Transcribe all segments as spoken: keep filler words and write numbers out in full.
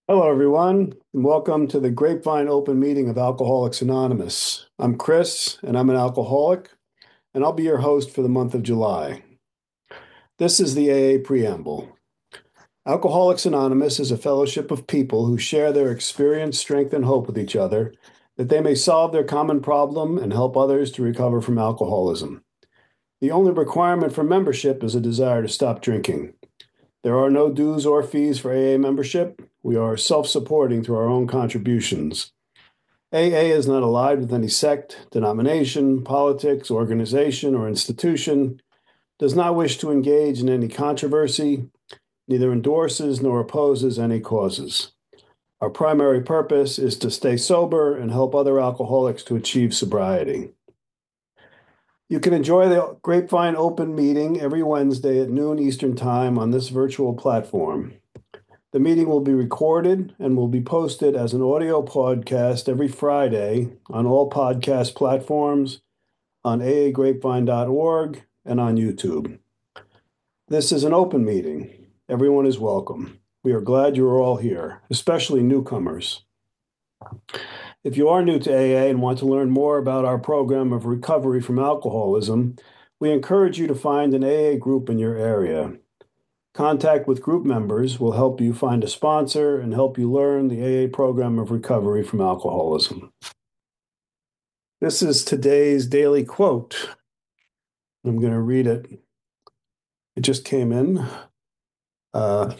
Hello, everyone, and welcome to the Grapevine Open Meeting of Alcoholics Anonymous. I'm Chris, and I'm an alcoholic, and I'll be your host for the month of July. This is the A A Preamble. Alcoholics Anonymous is a fellowship of people who share their experience, strength, and hope with each other, that they may solve their common problem and help others to recover from alcoholism. The only requirement for membership is a desire to stop drinking. There are no dues or fees for A A membership. We are self-supporting through our own contributions. A A is not allied with any sect, denomination, politics, organization, or institution, does not wish to engage in any controversy, neither endorses nor opposes any causes. Our primary purpose is to stay sober and help other alcoholics to achieve sobriety. You can enjoy the Grapevine Open Meeting every Wednesday at noon Eastern Time on this virtual platform. The meeting will be recorded and will be posted as an audio podcast every Friday on all podcast platforms, on a a grapevine dot org, and on YouTube. This is an open meeting. Everyone is welcome. We are glad you are all here, especially newcomers. If you are new to A A and want to learn more about our program of recovery from alcoholism, we encourage you to find an A A group in your area. Contact with group members will help you find a sponsor and help you learn the A A program of recovery from alcoholism. This is today's daily quote. I'm going to read it. It just came in. Uh,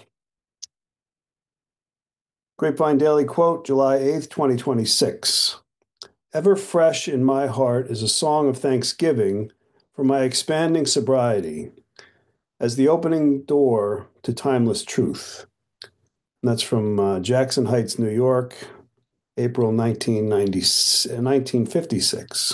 Grapevine Daily Quote, July eighth, twenty twenty-six. Ever fresh in my heart is a song of thanksgiving for my expanding sobriety as the opening door to timeless truth. And that's from uh, Jackson Heights, New York, April nineteen fifty-six.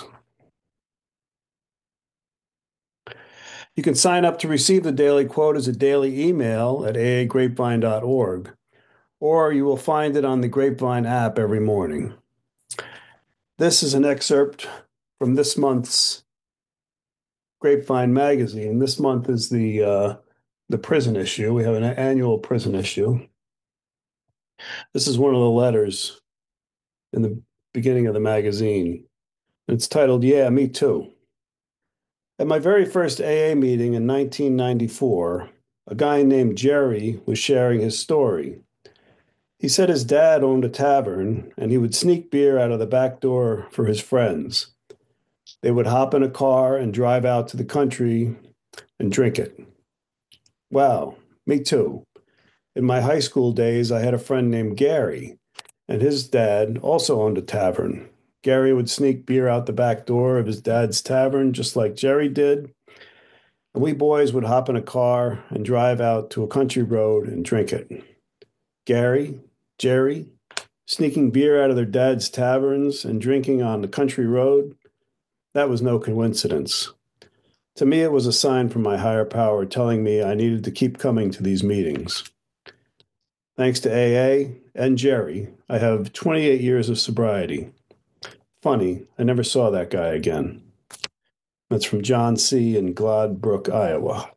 You can sign up to receive the daily quote as a daily email at a a grapevine dot org, or you will find it on the Grapevine app every morning. This is an excerpt from this month's Grapevine magazine. This month is the uh, the prison issue. We have an annual prison issue. This is one of the letters in the beginning of the magazine. It's titled, "Yeah, Me Too." At my very first A A meeting in nineteen ninety-four, a guy named Jerry was sharing his story. He said his dad owned a tavern and he would sneak beer out of the back door for his friends. They would hop in a car and drive out to the country and drink it. Wow, me too. In my high school days, I had a friend named Gary, and his dad also owned a tavern. Gary would sneak beer out the back door of his dad's tavern, just like Jerry did. And we boys would hop in a car and drive out to a country road and drink it. Gary, Jerry, sneaking beer out of their dad's taverns and drinking on the country road, that was no coincidence. To me, it was a sign from my higher power telling me I needed to keep coming to these meetings. Thanks to A A and Jerry, I have twenty-eight years of sobriety. Funny, I never saw that guy again. That's from John C. in Gladbrook, Iowa.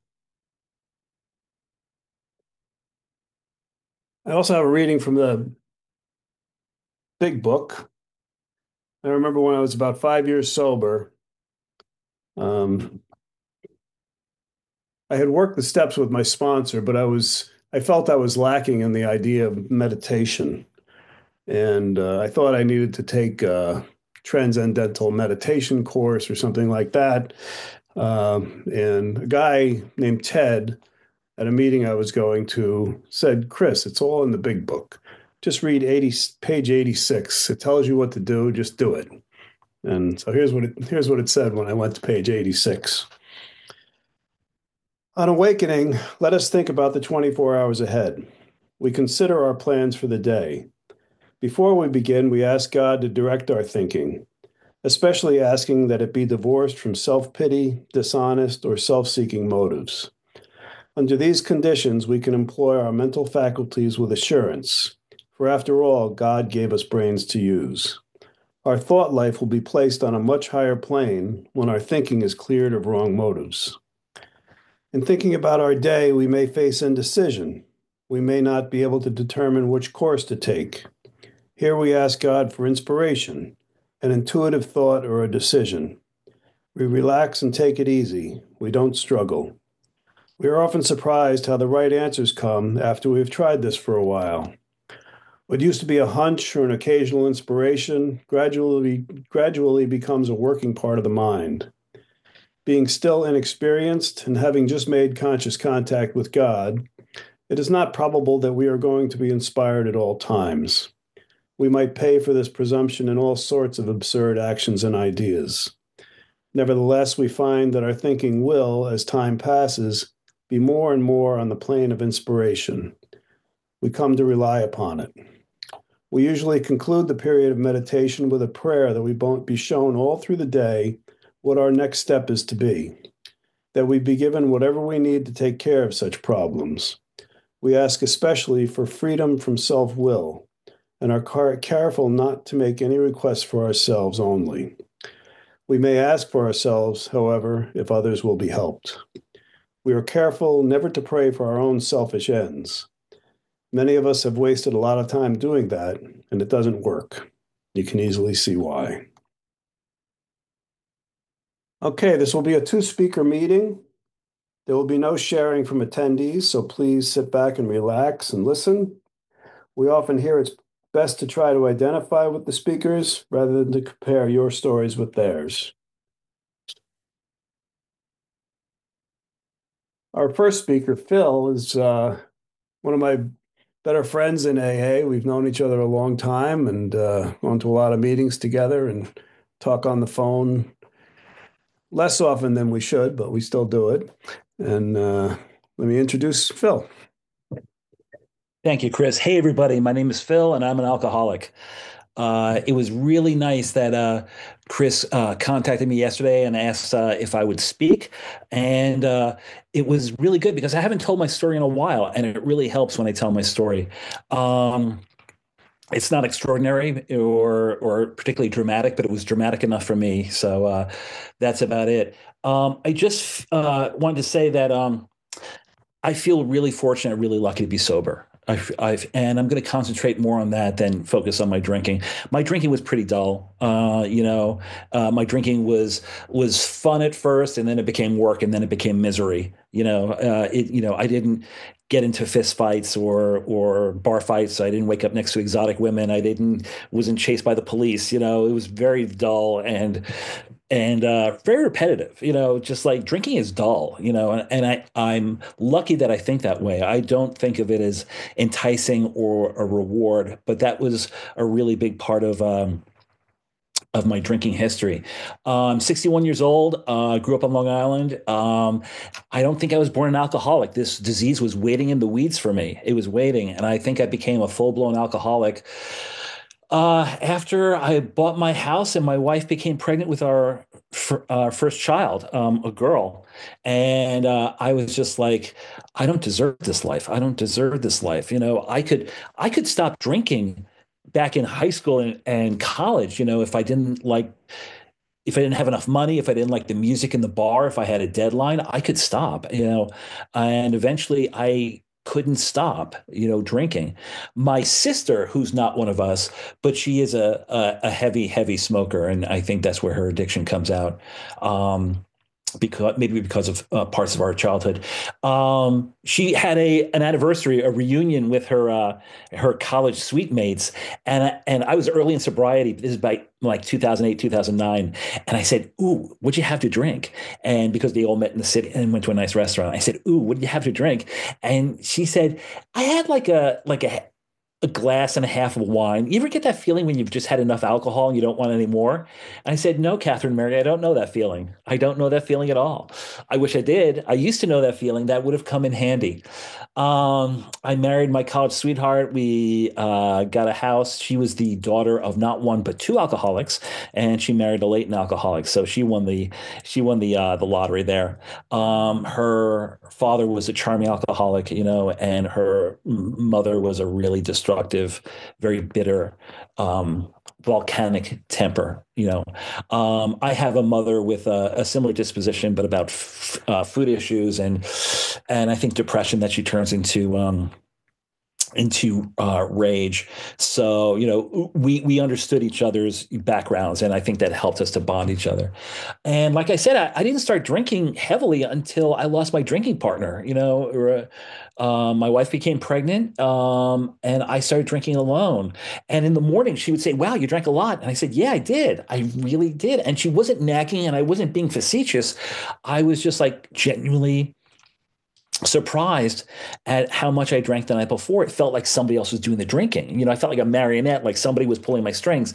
I also have a reading from the Big Book. I remember when I was about five years sober, um, I had worked the steps with my sponsor, but I was I felt I was lacking in the idea of meditation. And uh, I thought I needed to take a transcendental meditation course or something like that. Um, and a guy named Ted at a meeting I was going to said, "Chris, it's all in the Big Book. Just read eighty, page eighty-six. It tells you what to do. Just do it." And so here's what it, here's what it said when I went to page eighty-six. On awakening, let us think about the twenty-four hours ahead. We consider our plans for the day. Before we begin, we ask God to direct our thinking, especially asking that it be divorced from self-pity, dishonest, or self-seeking motives. Under these conditions, we can employ our mental faculties with assurance, for after all, God gave us brains to use. Our thought life will be placed on a much higher plane when our thinking is cleared of wrong motives. In thinking about our day, we may face indecision. we may not be able to determine which course to take. Here we ask God for inspiration, an intuitive thought, or a decision. We relax and take it easy. We don't struggle. We are often surprised how the right answers come after we've tried this for a while. What used to be a hunch or an occasional inspiration gradually, gradually becomes a working part of the mind. Being still inexperienced and having just made conscious contact with God, it is not probable that we are going to be inspired at all times. We might pay for this presumption in all sorts of absurd actions and ideas. Nevertheless, we find that our thinking will, as time passes, be more and more on the plane of inspiration. We come to rely upon it. We usually conclude the period of meditation with a prayer that we be shown all through the day what our next step is to be, that we be given whatever we need to take care of such problems. We ask especially for freedom from self-will and are careful not to make any requests for ourselves only. We may ask for ourselves, however, if others will be helped. We are careful never to pray for our own selfish ends. Many of us have wasted a lot of time doing that, and it doesn't work. You can easily see why. Okay, this will be a two-speaker meeting. There will be no sharing from attendees, so please sit back and relax and listen. We often hear it's best to try to identify with the speakers rather than to compare your stories with theirs. Our first speaker, Phil, is uh, one of my better friends in A A. We've known each other a long time and uh, gone to a lot of meetings together and talk on the phone less often than we should, but we still do it. And uh, let me introduce Phil. Thank you, Chris. Hey, everybody. My name is Phil, and I'm an alcoholic. Uh, it was really nice that uh, Chris uh, contacted me yesterday and asked uh, if I would speak. And uh, it was really good because I haven't told my story in a while, and it really helps when I tell my story. Um, it's not extraordinary or or particularly dramatic, but it was dramatic enough for me. So uh, that's about it. Um, I just uh, wanted to say that um, I feel really fortunate, really lucky to be sober. I've, I've, and I'm going to concentrate more on that than focus on my drinking. My drinking was pretty dull. Uh, you know, uh, my drinking was was fun at first, and then it became work, and then it became misery. You know, uh, it. You know, I didn't get into fist fights or or bar fights. I didn't wake up next to exotic women. I didn't wasn't chased by the police. You know, it was very dull and and uh, very repetitive. You know, just like drinking is dull. You know, and, and I I'm lucky that I think that way. I don't think of it as enticing or a reward, but that was a really big part of. Um, of my drinking history. I'm sixty-one years old, uh, grew up on Long Island. Um, I don't think I was born an alcoholic. This disease was waiting in the weeds for me. It was waiting. And I think I became a full-blown alcoholic uh, after I bought my house and my wife became pregnant with our f- uh, first child, um, a girl. And uh, I was just like, I don't deserve this life. I don't deserve this life. You know, I could, I could stop drinking back in high school and, and college, you know, if I didn't like, if I didn't have enough money, if I didn't like the music in the bar, if I had a deadline, I could stop, you know, and eventually I couldn't stop, you know, drinking. My sister, who's not one of us, but she is a, a, a heavy, heavy smoker. And I think that's where her addiction comes out. Um, because maybe because of uh, parts of our childhood. Um, she had a an anniversary, a reunion with her uh, her college suite mates, and and I was early in sobriety. This is by like two thousand eight, two thousand nine, and I said, "Ooh, what'd you have to drink?" And because they all met in the city and went to a nice restaurant, I said, "Ooh, what did you have to drink?" And she said, "I had like a like a." a glass and a half of wine. You ever get that feeling when you've just had enough alcohol and you don't want any more? And I said, no, Catherine Mary, I don't know that feeling. I don't know that feeling at all. I wish I did. I used to know that feeling. That would have come in handy. Um, I married my college sweetheart. We uh, got a house. She was the daughter of not one but two alcoholics, and she married a latent alcoholic. So she won the she won the uh, the lottery there. Um, her father was a charming alcoholic, you know, and her mother was a really destructive, very bitter, um, volcanic temper. You know, um, I have a mother with a, a similar disposition, but about f- uh, food issues and and I think depression that she turns into um, into uh, rage. So, you know, we we understood each other's backgrounds, and I think that helped us to bond each other. And like I said, I, I didn't start drinking heavily until I lost my drinking partner. You know, or, uh, my wife became pregnant, um, and I started drinking alone. And in the morning, she would say, "Wow, you drank a lot." And I said, "Yeah, I did. I really did." And she wasn't nagging, and I wasn't being facetious. I was just like genuinely surprised at how much I drank the night before. It felt like somebody else was doing the drinking. You know, I felt like a marionette, like somebody was pulling my strings.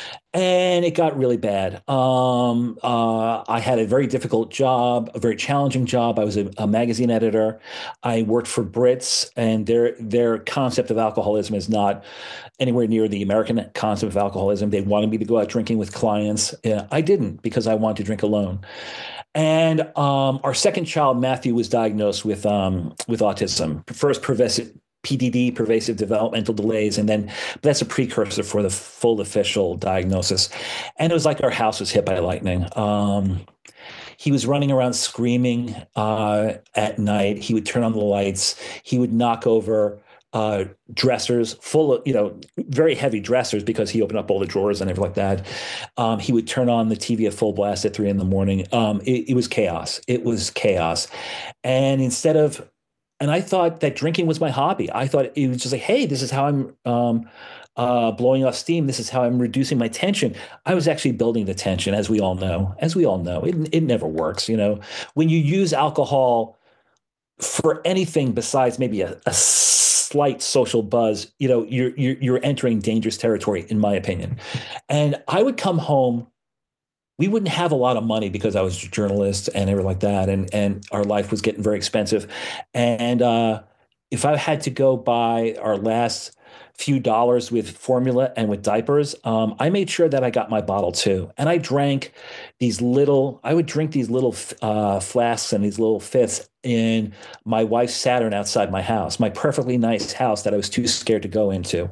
And it got really bad. Um, uh, I had a very difficult job, a very challenging job. I was a, a magazine editor. I worked for Brits, and their their concept of alcoholism is not anywhere near the American concept of alcoholism. They wanted me to go out drinking with clients. Yeah, I didn't, because I wanted to drink alone. And um, our second child, Matthew, was diagnosed with um, with autism. First, pervasive P D D, pervasive developmental delays, and then that's a precursor for the full official diagnosis. And it was like our house was hit by lightning. Um, he was running around screaming uh, at night. He would turn on the lights. He would knock over uh, dressers full of, you know, very heavy dressers, because he opened up all the drawers and everything like that. Um, he would turn on the T V at full blast at three in the morning. Um, it, it was chaos. It was chaos. And instead of, and I thought that drinking was my hobby. I thought it was just like, hey, this is how I'm um, uh, blowing off steam. This is how I'm reducing my tension. I was actually building the tension, as we all know. As we all know, it, it never works. You know, when you use alcohol for anything besides maybe a, a slight social buzz, you know, you're, you're you're entering dangerous territory, in my opinion. And I would come home. We wouldn't have a lot of money because I was a journalist and everything like that, and and our life was getting very expensive. And uh, if I had to go buy our last few dollars with formula and with diapers, um, I made sure that I got my bottle too. And I drank these little, I would drink these little uh, flasks and these little fifths in my wife's Saturn outside my house, my perfectly nice house that I was too scared to go into.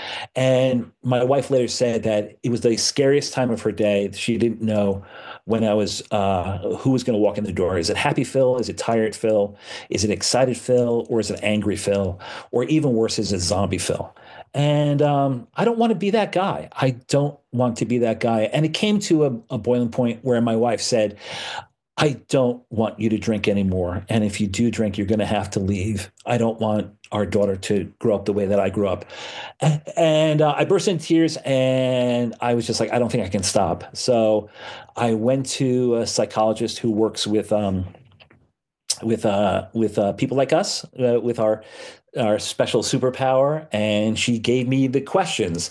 And my wife later said that it was the scariest time of her day. She didn't know when I was uh, who was going to walk in the door. Is it happy Phil? Is it tired Phil? Is it excited Phil? Or is it angry Phil? Or even worse, is it zombie Phil? And um, I don't want to be that guy. I don't want to be that guy. And it came to a, a boiling point where my wife said, I don't want you to drink anymore. And if you do drink, you're going to have to leave. I don't want our daughter to grow up the way that I grew up. And uh, I burst into tears, and I was just like, I don't think I can stop. So I went to a psychologist who works with um, with uh, with uh, people like us, uh, with our our special superpower, and she gave me the questions.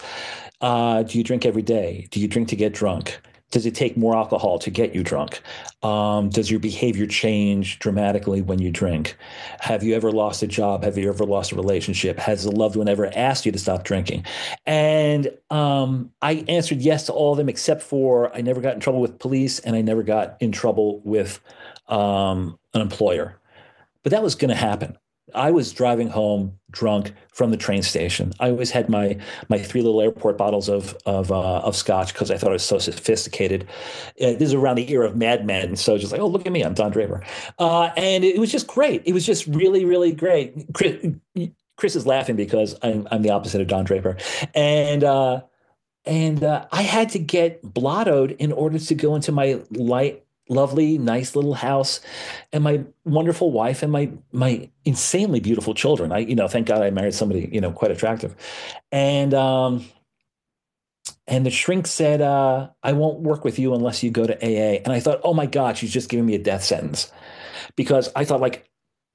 Uh, do you drink every day? Do you drink to get drunk? Does it take more alcohol to get you drunk? Um, does your behavior change dramatically when you drink? Have you ever lost a job? Have you ever lost a relationship? Has a loved one ever asked you to stop drinking? And um, I answered yes to all of them, except for I never got in trouble with police, and I never got in trouble with um, an employer. But that was going to happen. I was driving home drunk from the train station. I always had my my three little airport bottles of of uh, of scotch because I thought I was so sophisticated. Uh, this is around the era of Mad Men, and so just like, oh, look at me, I'm Don Draper, uh, and it was just great. It was just really, really great. Chris, Chris is laughing because I'm I'm the opposite of Don Draper, and. Uh, and uh, I had to get blottoed in order to go into my light, lovely, nice little house, and my wonderful wife and my my insanely beautiful children. I, you know, thank God I married somebody, you know, quite attractive. And um, and the shrink said, uh, "I won't work with you unless you go to A A." And I thought, oh my God, she's just giving me a death sentence, because I thought, like,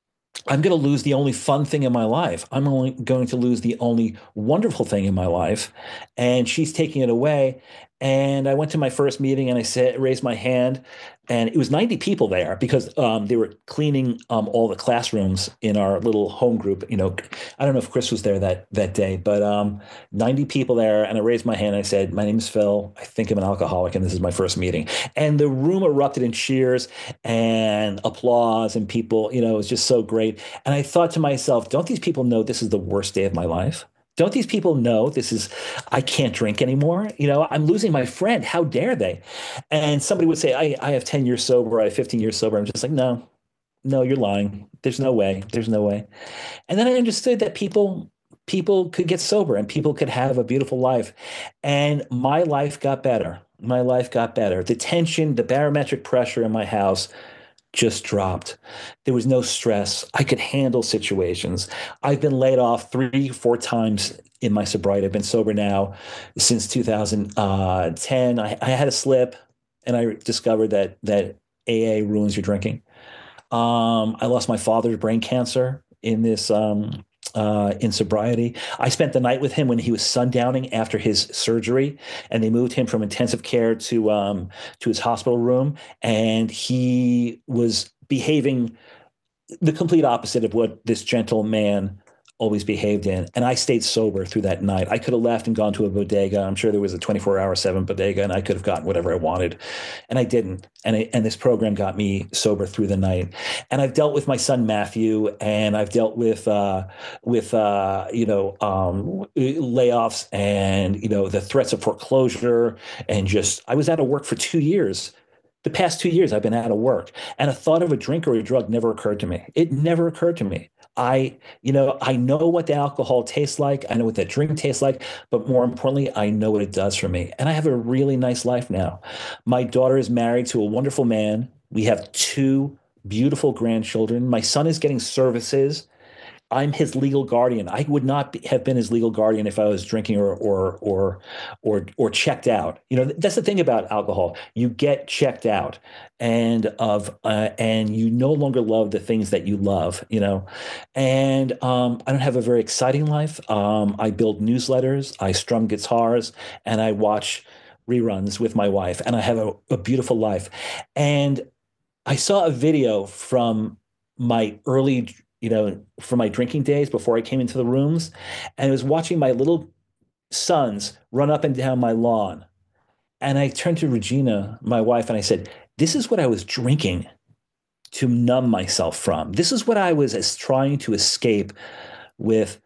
I'm going to lose the only fun thing in my life. I'm only going to lose the only wonderful thing in my life. And she's taking it away. And I went to my first meeting, and I said, raised my hand, and it was ninety people there, because um, they were cleaning um, all the classrooms in our little home group. You know, I don't know if Chris was there that that day, but um, ninety people there. And I raised my hand, and I said, my name is Phil. I think I'm an alcoholic, and this is my first meeting. And the room erupted in cheers and applause, and people, you know, it was just so great. And I thought to myself, don't these people know this is the worst day of my life? Don't these people know this is, I can't drink anymore? You know, I'm losing my friend. How dare they? And somebody would say, I, I have ten years sober. I have fifteen years sober. I'm just like, no, no, you're lying. There's no way. There's no way. And then I understood that people people could get sober and people could have a beautiful life. And my life got better. My life got better. The tension, the barometric pressure in my house just dropped. There was no stress. I could handle situations. I've been laid off three, four times in my sobriety. I've been sober now since two thousand ten. I, I had a slip, and I discovered that that A A ruins your drinking. Um, I lost my father's brain cancer in this um, uh, in sobriety. I spent the night with him when he was sundowning after his surgery, and they moved him from intensive care to um, to his hospital room, and he was behaving the complete opposite of what this gentle man always behaved in. And I stayed sober through that night. I could have left and gone to a bodega. I'm sure there was a twenty-four hour seven bodega, and I could have gotten whatever I wanted. And I didn't. And, I, and this program got me sober through the night. And I've dealt with my son, Matthew, and I've dealt with, uh, with uh, you know, um, layoffs and, you know, the threats of foreclosure. And just, I was out of work for two years. The past two years, I've been out of work, and a thought of a drink or a drug never occurred to me. It never occurred to me. I, you know, I know what the alcohol tastes like. I know what that drink tastes like, but more importantly, I know what it does for me. And I have a really nice life now. My daughter is married to a wonderful man. We have two beautiful grandchildren. My son is getting services. I'm his legal guardian. I would not be, have been his legal guardian if I was drinking or or or or or checked out. You know, that's the thing about alcohol. You get checked out, and of uh, and you no longer love the things that you love. You know, and um, I don't have a very exciting life. Um, I build newsletters. I strum guitars, and I watch reruns with my wife, and I have a, a beautiful life. And I saw a video from my early you know, from my drinking days before I came into the rooms. And I was watching my little sons run up and down my lawn. And I turned to Regina, my wife, and I said, this is what I was drinking to numb myself from. This is what I was as trying to escape with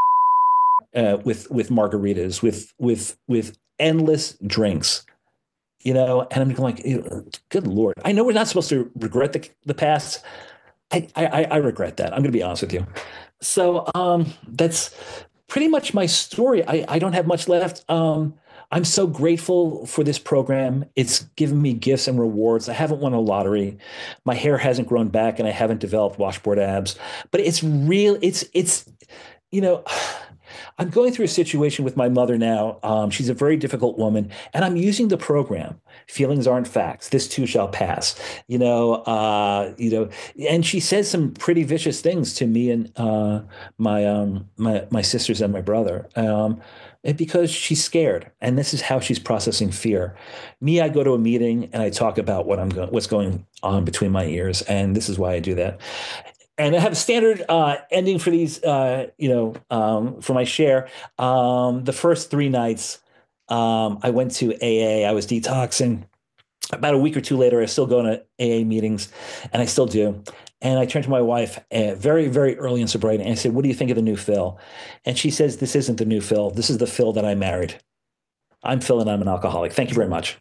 uh, with with margaritas, with with with endless drinks. You know, and I'm like, good Lord. I know we're not supposed to regret the, the past. I, I, I regret that. I'm going to be honest with you. So um, that's pretty much my story. I, I don't have much left. Um, I'm so grateful for this program. It's given me gifts and rewards. I haven't won a lottery. My hair hasn't grown back, and I haven't developed washboard abs. But it's real. It's it's you know. I'm going through a situation with my mother now. Um, she's a very difficult woman, and I'm using the program. Feelings aren't facts. This too shall pass. You know, uh, you know, and she says some pretty vicious things to me and uh, my um, my my sisters and my brother. Um, and because she's scared, and this is how she's processing fear. Me, I go to a meeting and I talk about what I'm going, what's going on between my ears, and this is why I do that. And I have a standard uh, ending for these, uh, you know, um, for my share. Um, the first three nights, um, I went to A A. I was detoxing. About a week or two later, I was still going to A A meetings, and I still do. And I turned to my wife uh, very, very early in sobriety, and I said, what do you think of the new Phil? And she says, this isn't the new Phil. This is the Phil that I married. I'm Phil, and I'm an alcoholic. Thank you very much.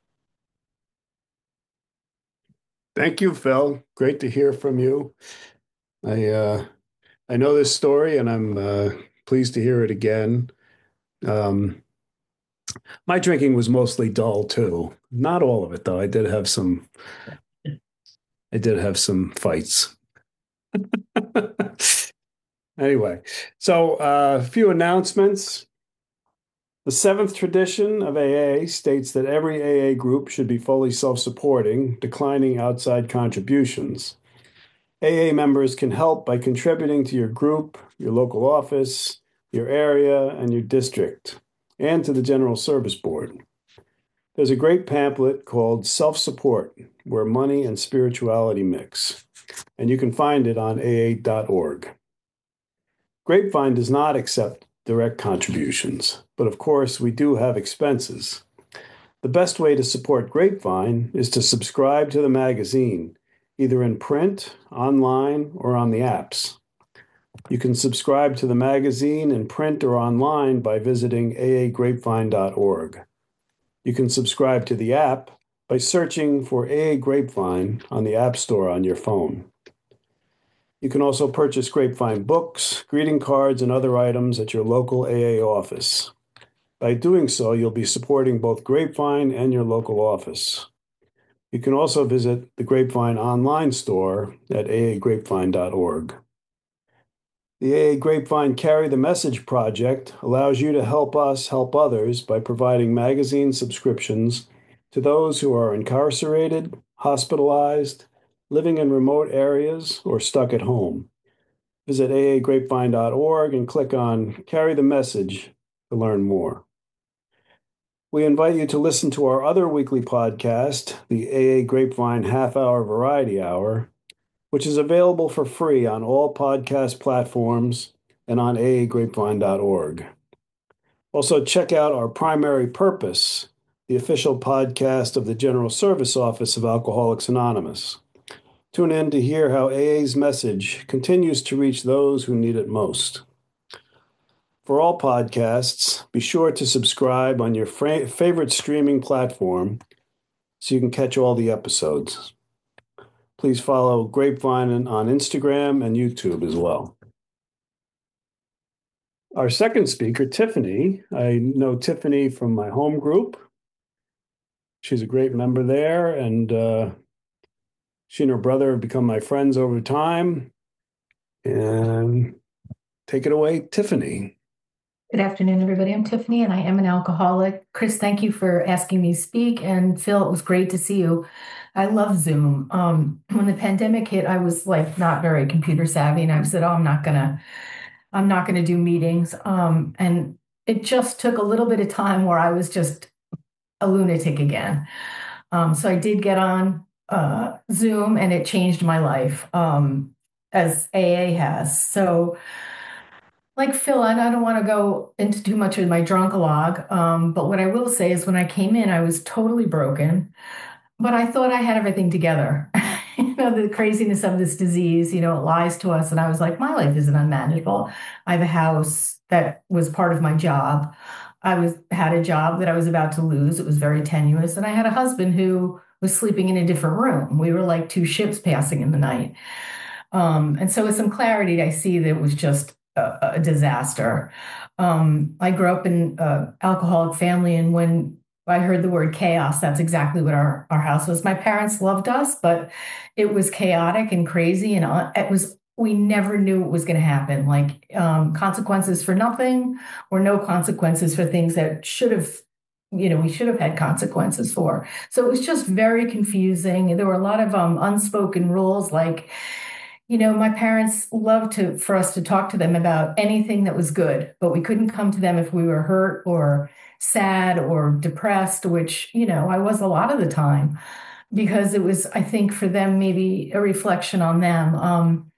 Thank you, Phil. Great to hear from you. I uh, I know this story, and I'm uh, pleased to hear it again. Um, my drinking was mostly dull too. Not all of it, though. I did have some. I did have some fights. Anyway, so uh, a few announcements. The seventh tradition of A A states that every A A group should be fully self-supporting, declining outside contributions. A A members can help by contributing to your group, your local office, your area, and your district, and to the General Service Board. There's a great pamphlet called Self-Support, where money and spirituality mix, and you can find it on A A dot org. Grapevine does not accept direct contributions, but of course we do have expenses. The best way to support Grapevine is to subscribe to the magazine, either in print, online, or on the apps. You can subscribe to the magazine in print or online by visiting A A grapevine dot org. You can subscribe to the app by searching for A A Grapevine on the App Store on your phone. You can also purchase Grapevine books, greeting cards, and other items at your local A A office. By doing so, you'll be supporting both Grapevine and your local office. You can also visit the Grapevine online store at a a grapevine dot org. The A A Grapevine Carry the Message project allows you to help us help others by providing magazine subscriptions to those who are incarcerated, hospitalized, living in remote areas, or stuck at home. Visit a a grapevine dot org and click on Carry the Message to learn more. We invite you to listen to our other weekly podcast, the A A Grapevine Half Hour Variety Hour, which is available for free on all podcast platforms and on a a grapevine dot org. Also, check out our Primary Purpose, the official podcast of the General Service Office of Alcoholics Anonymous. Tune in to hear how A A's message continues to reach those who need it most. For all podcasts, be sure to subscribe on your fra- favorite streaming platform so you can catch all the episodes. Please follow Grapevine on Instagram and YouTube as well. Our second speaker, Tiffany. I know Tiffany from my home group. She's a great member there, and uh, she and her brother have become my friends over time. And take it away, Tiffany. Good afternoon, everybody. I'm Tiffany, and I am an alcoholic. Chris, thank you for asking me to speak. And Phil, it was great to see you. I love Zoom. Um, when the pandemic hit, I was like not very computer savvy, and I said, "Oh, I'm not gonna, I'm not gonna do meetings." Um, and it just took a little bit of time where I was just a lunatic again. Um, so I did get on uh, Zoom, and it changed my life, um, as A A has. So. Like Phil, and I don't want to go into too much of my drunkalog, um, but what I will say is when I came in, I was totally broken, but I thought I had everything together. You know, the craziness of this disease, you know, it lies to us. And I was like, my life isn't unmanageable. I have a house that was part of my job. I was had a job that I was about to lose. It was very tenuous. And I had a husband who was sleeping in a different room. We were like two ships passing in the night. Um, and so with some clarity, I see that it was just a, a disaster. Um, I grew up in an alcoholic family, and when I heard the word chaos, that's exactly what our, our house was. My parents loved us, but it was chaotic and crazy, and uh, it was we never knew what was going to happen, like um, consequences for nothing or no consequences for things that should have, you know, we should have had consequences for. So it was just very confusing. There were a lot of um, unspoken rules, like, you know, my parents loved to for us to talk to them about anything that was good, but we couldn't come to them if we were hurt or sad or depressed, which, you know, I was a lot of the time, because it was, I think, for them, maybe a reflection on them. Um,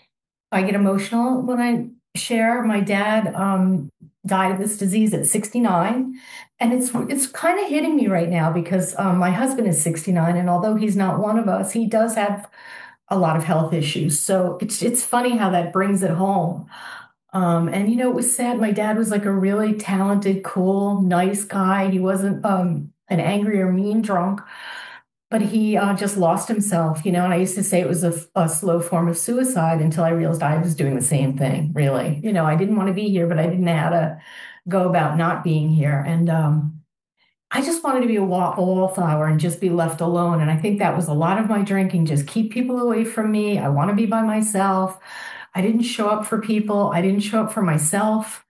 I get emotional when I share. My dad um, died of this disease at sixty-nine, and it's it's kind of hitting me right now because um, my husband is sixty-nine, and although he's not one of us, he does have a lot of health issues. So it's it's funny how that brings it home. Um, and you know, it was sad. My dad was like a really talented, cool, nice guy. He wasn't um, an angry or mean drunk, but he uh, just lost himself. You know, and I used to say it was a, a slow form of suicide until I realized I was doing the same thing. Really, you know, I didn't want to be here, but I didn't know how to go about not being here. And um, I just wanted to be a wallflower and just be left alone. And I think that was a lot of my drinking, just keep people away from me. I want to be by myself. I didn't show up for people. I didn't show up for myself.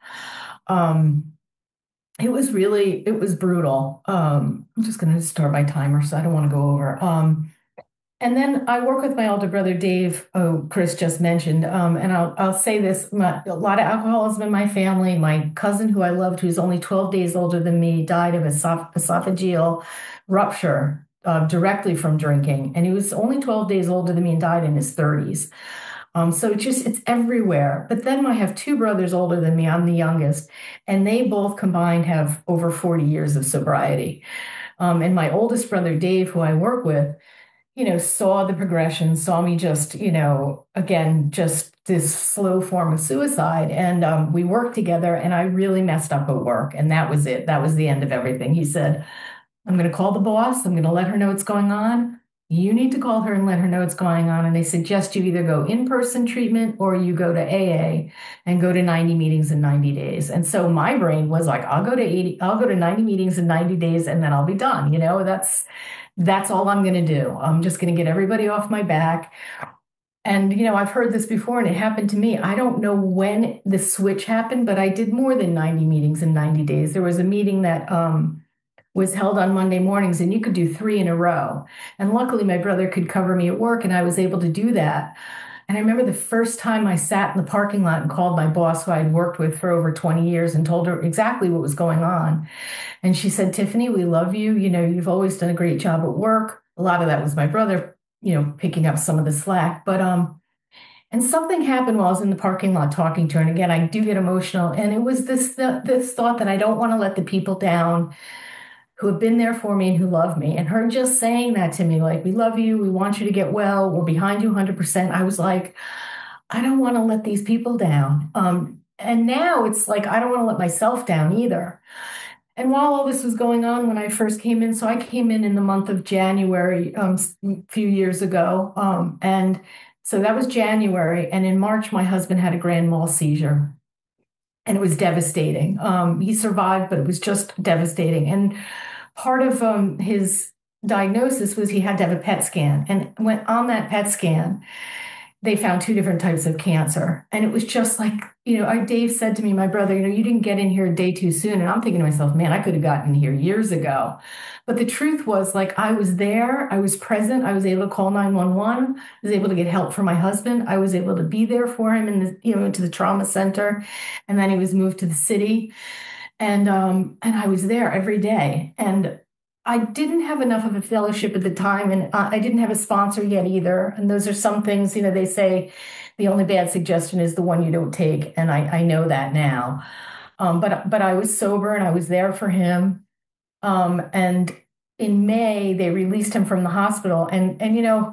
Um, it was really, it was brutal. Um, I'm just going to start my timer, so I don't want to go over. Um, And then I work with my older brother, Dave, oh, Chris just mentioned. Um, and I'll, I'll say this, my, a lot of alcoholism in my family. My cousin, who I loved, who's only twelve days older than me, died of esoph- esophageal rupture uh, directly from drinking. And he was only twelve days older than me and died in his thirties. Um, so it's just, it's everywhere. But then I have two brothers older than me. I'm the youngest. And they both combined have over forty years of sobriety. Um, and my oldest brother, Dave, who I work with, you know, saw the progression, saw me just, you know, again, just this slow form of suicide. And um, we worked together, and I really messed up at work. And that was it. That was the end of everything. He said, I'm going to call the boss. I'm going to let her know what's going on. you need to call her and let her know what's going on. And they suggest you either go in-person treatment or you go to A A and go to ninety meetings in ninety days. And so my brain was like, I'll go to eighty, I'll go to ninety meetings in ninety days and then I'll be done. You know, that's that's all I'm going to do. I'm just going to get everybody off my back. And, you know, I've heard this before and it happened to me. I don't know when the switch happened, but I did more than ninety meetings in ninety days. There was a meeting that um, was held on Monday mornings and you could do three in a row. And luckily my brother could cover me at work and I was able to do that. And I remember the first time I sat in the parking lot and called my boss, who I'd worked with for over twenty years, and told her exactly what was going on. And she said, Tiffany, we love you. You know, you've always done a great job at work. A lot of that was my brother, you know, picking up some of the slack. But, um, and something happened while I was in the parking lot talking to her. And again, I do get emotional. And it was this, this thought that I don't want to let the people down who have been there for me and who love me. And her just saying that to me, like, we love you, we want you to get well, we're behind you one hundred percent. I was like, I don't want to let these people down. Um, and now it's like, I don't want to let myself down either. And while all this was going on, when I first came in, so I came in in the month of January um, a few years ago. Um, and so that was January. And in March, my husband had a grand mal seizure. And it was devastating. Um, he survived, but it was just devastating. And part of um, his diagnosis was he had to have a P E T scan. And when on that P E T scan, they found two different types of cancer. And it was just like, you know, our Dave said to me, my brother, you know, you didn't get in here a day too soon. And I'm thinking to myself, man, I could have gotten here years ago. But the truth was, like, I was there, I was present, I was able to call nine one one, I was able to get help for my husband, I was able to be there for him in the, you know, into the trauma center. And then he was moved to the city. And um, and I was there every day. And I didn't have enough of a fellowship at the time, and uh, I didn't have a sponsor yet either. And those are some things, you know, they say the only bad suggestion is the one you don't take. And I, I know that now. Um, but but I was sober and I was there for him. Um, and in May, they released him from the hospital. And, and, you know,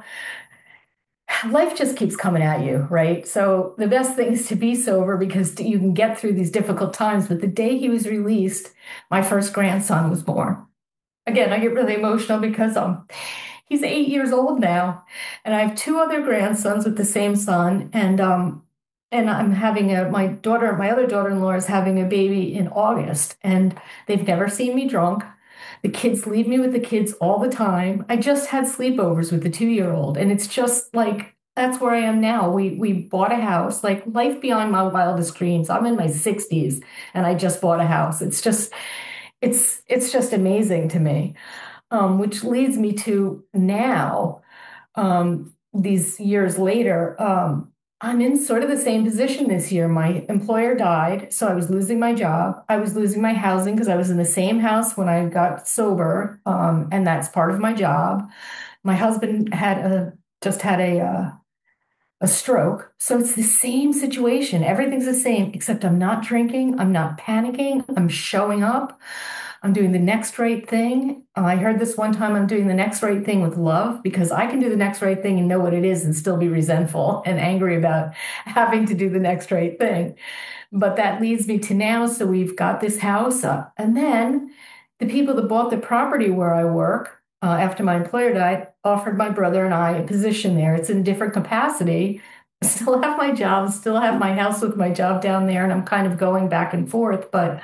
life just keeps coming at you, right? So the best thing is to be sober because you can get through these difficult times. But the day he was released, my first grandson was born. Again, I get really emotional because um, he's eight years old now, and I have two other grandsons with the same son, and um, and I'm having a my daughter, my other daughter-in-law is having a baby in August, and they've never seen me drunk. The kids leave me with the kids all the time. I just had sleepovers with the two-year-old, and it's just like that's where I am now. We we bought a house, like life beyond my wildest dreams. I'm in my sixties, and I just bought a house. It's just. It's it's just amazing to me, um, which leads me to now, um, these years later, um, I'm in sort of the same position this year. My employer died, so I was losing my job. I was losing my housing because I was in the same house when I got sober, um, and that's part of my job. My husband had a just had a uh, a stroke. So it's the same situation. Everything's the same, except I'm not drinking. I'm not panicking. I'm showing up. I'm doing the next right thing. Uh, I heard this one time, I'm doing the next right thing with love, because I can do the next right thing and know what it is and still be resentful and angry about having to do the next right thing. But that leads me to now. So we've got this house up. And then the people that bought the property where I work, Uh, after my employer died, offered my brother and I a position there. It's in a different capacity. I still have my job, still have my house with my job down there, and I'm kind of going back and forth. But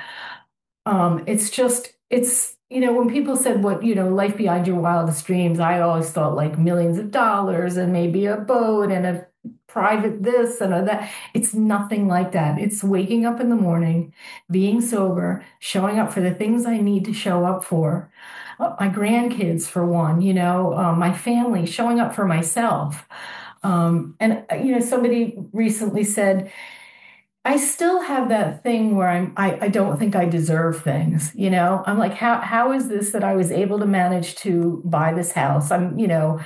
um, it's just, it's, you know, when people said what, you know, life beyond your wildest dreams, I always thought like millions of dollars and maybe a boat and a private this and a that. It's nothing like that. It's waking up in the morning, being sober, showing up for the things I need to show up for. My grandkids, for one, you know, uh, my family, showing up for myself. Um, and, you know, somebody recently said, I still have that thing where I'm, I, I don't think I deserve things, you know, I'm like, how, how is this that I was able to manage to buy this house? I'm, you know,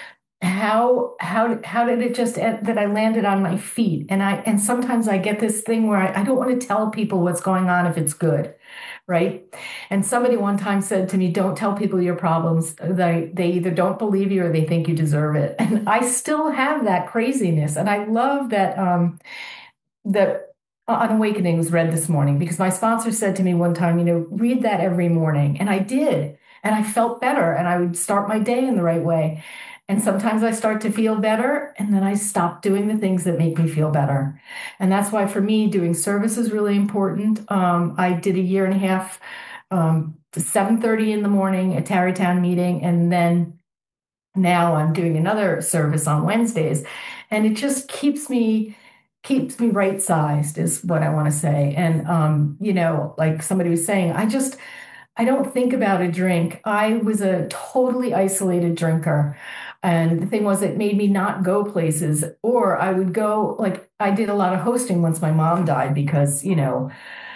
how, how, how did it just end that I landed on my feet? And I, and sometimes I get this thing where I, I don't want to tell people what's going on if it's good. Right. And somebody one time said to me, don't tell people your problems. They, they either don't believe you or they think you deserve it. And I still have that craziness. And I love that, um, that On Awakening was read this morning, because my sponsor said to me one time, you know, read that every morning. And I did. And I felt better, and I would start my day in the right way. And sometimes I start to feel better, and then I stop doing the things that make me feel better. And that's why for me, doing service is really important. Um, I did a year and a half, um, seven thirty in the morning, a Tarrytown meeting, and then now I'm doing another service on Wednesdays. And it just keeps me keeps me right sized is what I want to say. And um, you know, like somebody was saying, I just I don't think about a drink. I was a totally isolated drinker. And the thing was, it made me not go places, or I would go, like, I did a lot of hosting once my mom died because, you know,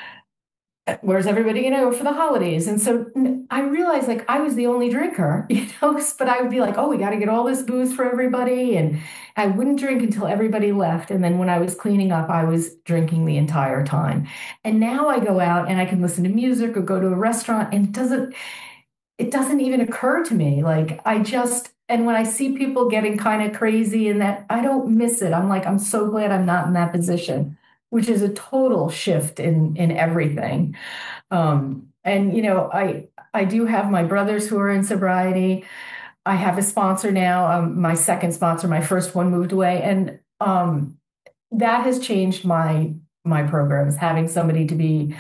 where's everybody going to go for the holidays? And so I realized like I was the only drinker, you know, but I would be like, oh, we got to get all this booze for everybody. And I wouldn't drink until everybody left. And then when I was cleaning up, I was drinking the entire time. And now I go out and I can listen to music or go to a restaurant, and it doesn't, it doesn't even occur to me. Like I just, and when I see people getting kind of crazy and that, I don't miss it. I'm like, I'm so glad I'm not in that position, which is a total shift in in everything. Um, and you know, I I do have my brothers who are in sobriety. I have a sponsor now. Um, my second sponsor, my first one moved away, and um, that has changed my my programs. Having somebody to be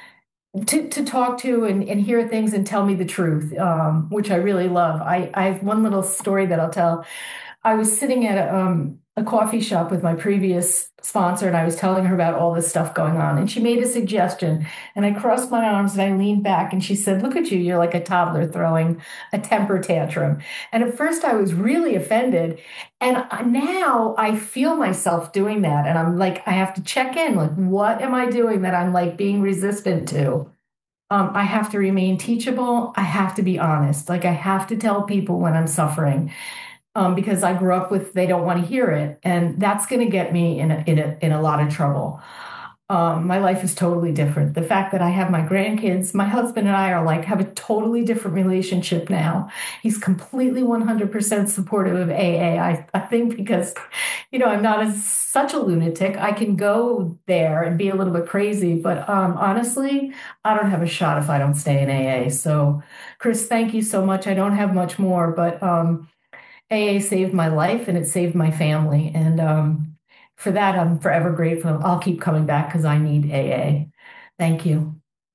to, to talk to and, and hear things and tell me the truth, um, which I really love. I, I have one little story that I'll tell. I was sitting at a, um, a coffee shop with my previous sponsor, and I was telling her about all this stuff going on. And she made a suggestion, and I crossed my arms and I leaned back, and she said, "Look at you, you're like a toddler throwing a temper tantrum." And at first I was really offended. And now I feel myself doing that. And I'm like, I have to check in, like, what am I doing that I'm like being resistant to? Um, I have to remain teachable. I have to be honest. Like I have to tell people when I'm suffering, um, because I grew up with they don't want to hear it, and that's going to get me in a, in a in a lot of trouble. Um, my life is totally different. The fact that I have my grandkids, my husband and I are like have a totally different relationship now. He's completely one hundred percent supportive of A A. I, I think because, you know, I'm not as such a lunatic. I can go there and be a little bit crazy, but um, honestly, I don't have a shot if I don't stay in A A. So, Chris, thank you so much. I don't have much more, but um, A A saved my life and it saved my family. And um, for that, I'm forever grateful. I'll keep coming back because I need A A. Thank you.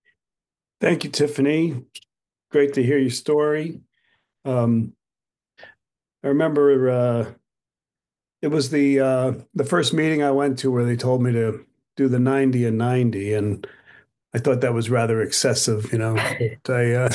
Thank you, Tiffany. Great to hear your story. Um, I remember uh, it was the uh, the first meeting I went to where they told me to do the ninety and ninety, and I thought that was rather excessive, you know. But I, uh,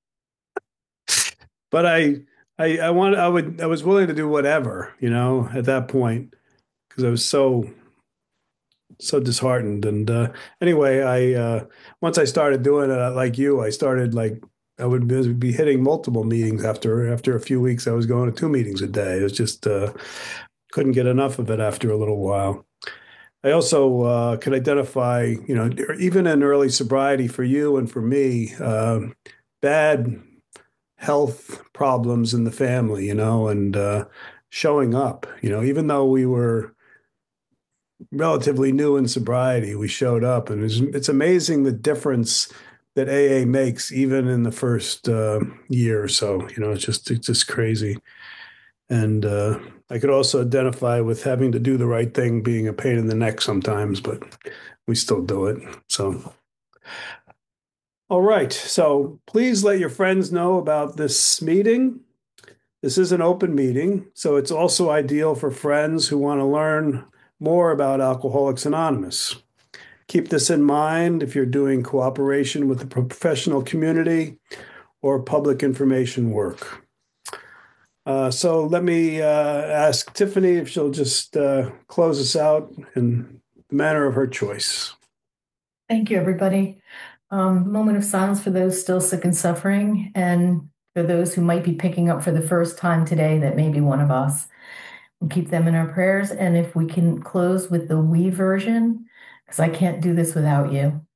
but I, I, I want, I would, I was willing to do whatever, you know, at that point because I was so, so disheartened. And uh, anyway, I uh, once I started doing it, like you, I started like I would be, be hitting multiple meetings after after a few weeks. I was going to two meetings a day. It was just uh, couldn't get enough of it after a little while. I also uh, could identify, you know, even in early sobriety for you and for me, uh, bad health problems in the family, you know, and uh, showing up, you know, even though we were relatively new in sobriety, we showed up, and it's, it's amazing the difference that A A makes even in the first uh, year or so. You know, it's just it's just crazy. And uh, I could also identify with having to do the right thing being a pain in the neck sometimes, but we still do it. So, all right. So please let your friends know about this meeting. This is an open meeting, so it's also ideal for friends who want to learn more about Alcoholics Anonymous. Keep this in mind if you're doing cooperation with the professional community or public information work. Uh, so let me uh, ask Tiffany if she'll just uh, close us out in the manner of her choice. Thank you, everybody. Um, moment of silence for those still sick and suffering, and for those who might be picking up for the first time today that may be one of us. We'll keep them in our prayers. And if we can close with the we version, because I can't do this without you.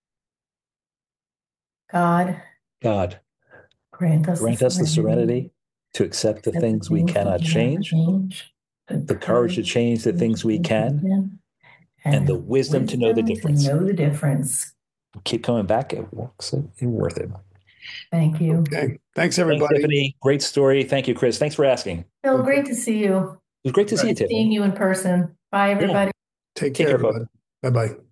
God, God, grant us grant the us the serenity to accept the things we cannot change, change, the courage to change the things we can, and the wisdom to know the difference. To know the difference. Keep coming back. It works. It's worth it. Thank you. Okay. Thanks, Thanks, everybody. Tiffany. Great story. Thank you, Chris. Thanks for asking. It Phil, great to see you. was great to see you, Seeing Tiffany. you in person. Bye, everybody. Take Take care, care, folks. everybody. Bye-bye.